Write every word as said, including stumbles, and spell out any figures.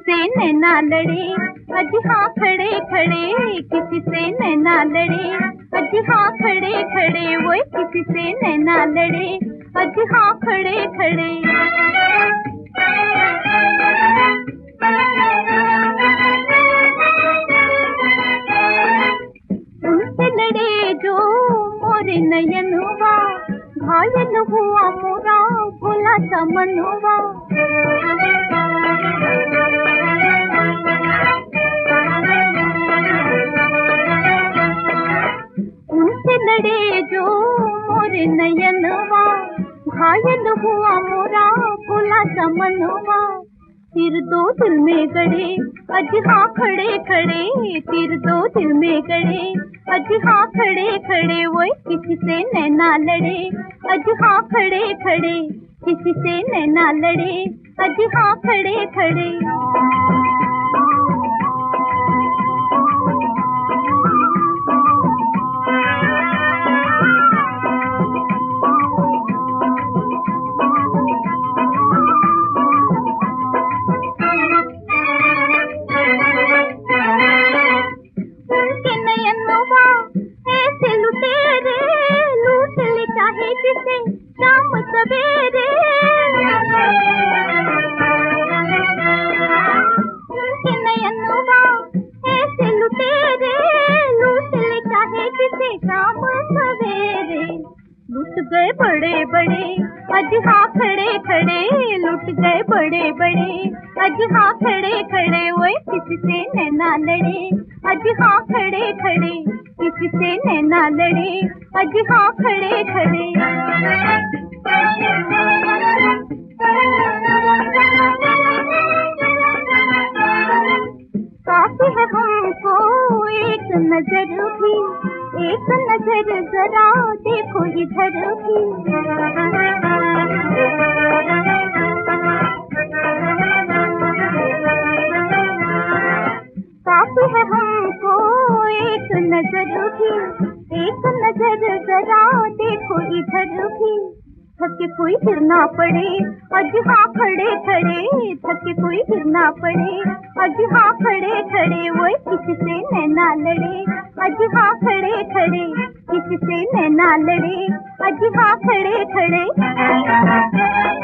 से नैना लड़े, अज हाँ खड़े खड़े, किसी से नैना लड़े, अज हाँ खड़े खड़े, वो किसी से नैना लड़े, अज हाँ खड़े खड़े। उनसे लड़े जो मोरे नयनवा, घायल हुआ मोरा भोला सा मनवा। उनसे लड़े जो मोरे नयनवा, घायल हुआ मोरा भोला सा मनवा। तीर दो दिल में गड़े, अज हाँ खड़े खड़े, तीर दो दिल में गड़े, अज हाँ खड़े खड़े, वो किसी से नैना लड़े, अज हाँ खड़े खड़े, किसी से नैना लड़े, अज हाँ खड़े खड़े। जिसे शाम सवेरे उनके नयनवा ऐसे लुटेरे, लूट ले चाहे जिसे शाम सवेरे। लुट गए बड़े बड़े, अज हाँ खड़े खड़े, लुट गए बड़े बड़े, अज हाँ खड़े खड़े, वो किसी से नैना लड़े, अज हाँ खड़े खड़े, किसी से नैना लड़े, अज हाँ खड़े खड़े। काफी है हमको एक नजर भी, एक नजर जरा देखो इधर भी। काफी है हमको एक नजर भी, एक नजर जरा देखो इधर भी। थके कोई फिर ना पड़े, अज हाँ खड़े खड़े, थके कोई फिर ना पड़े, अज हाँ खड़े खड़े, वो किसी से नैना लड़े, अज हाँ खड़े खड़े, किसी से नैना लड़े, अज हाँ खड़े खड़े।